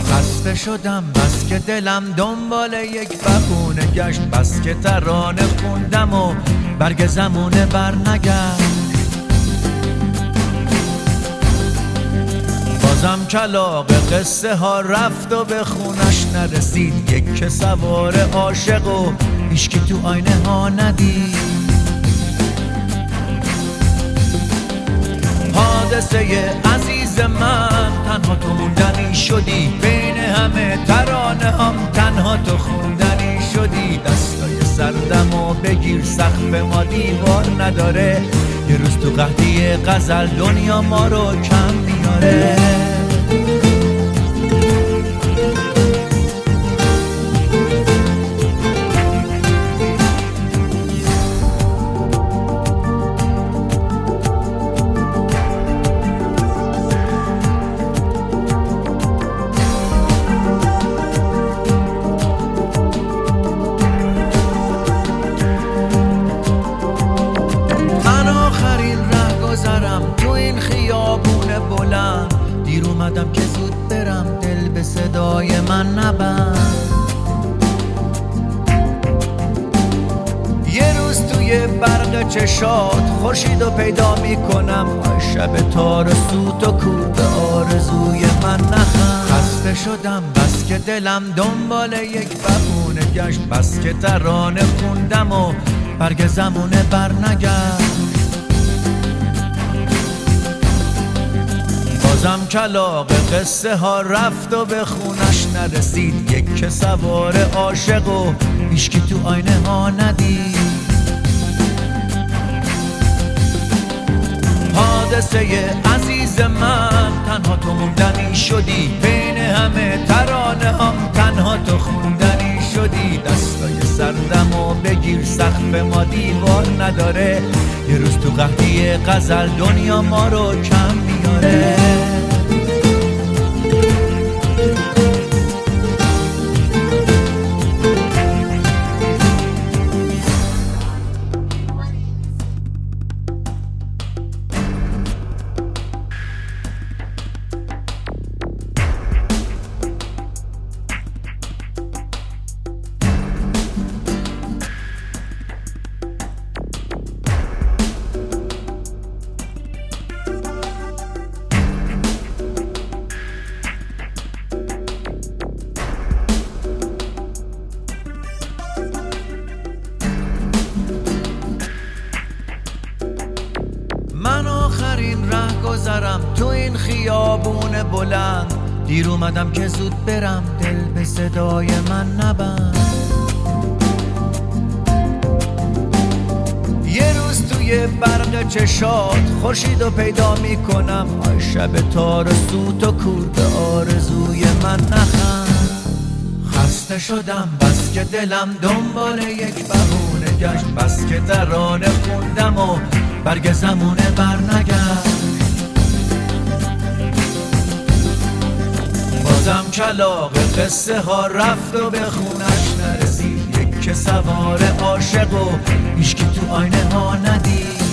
خسته شدم بس که دلم دنبال یک بهونه گشت، بس که ترانه خوندم و برگ زمونه برنگشت. بازم کلاغ قصه ها رفت و به خونش نرسید، یک که سوار عاشق و هیچکی تو آینه ها ندید. حادثه عزیز من، تنها تو موندنی شدی، بین همه ترانه هم تنها تو خوندنی شدی. دستای سردم و بگیر، سقف ما دیوار نداره، یه روز تو قحطی غزل دنیا ما رو کم میاره. تو این خیابون بلند دیر اومدم که زود برم، دل به صدای من نبند. یه روز توی برق چشات خورشیدو پیدا میکنم، آی شب تار سوت و کور به آرزوی من نخند. خسته شدم بس که دلم دنبال یک بهونه گشت، بس که ترانه خوندم و برگ زمونه برنگشت. بازم کلاغ قصه ها رفت و به خونش نرسید، یک که سوار عاشق و هیچکی تو آینه ها ندید. حادثه عزیز من، تنها تو موندنی شدی، بین همه ترانه هم تنها تو خوندنی شدی. دستای سردم و بگیر، سقف ما دیوار نداره، یه روز تو قحطی غزل دنیا ما رو کم میاره. من آخرین ره گذرم تو این خیابون بلند، دیر اومدم که زود برم، دل به صدای من نبند. یه روز توی برق چشات خورشیدو پیدا میکنم، آی شب تار سوت و کور به آرزوی من نخند. خسته شدم بس که دلم دنبال یک بهونه گشت، بس که ترانه خوندم و برگ زمونه برنگشت. بازم کلاغ قصه ها رفت و به خونش نرسید، یک که سوار عاشق و هیچکی تو آینه ها ندید.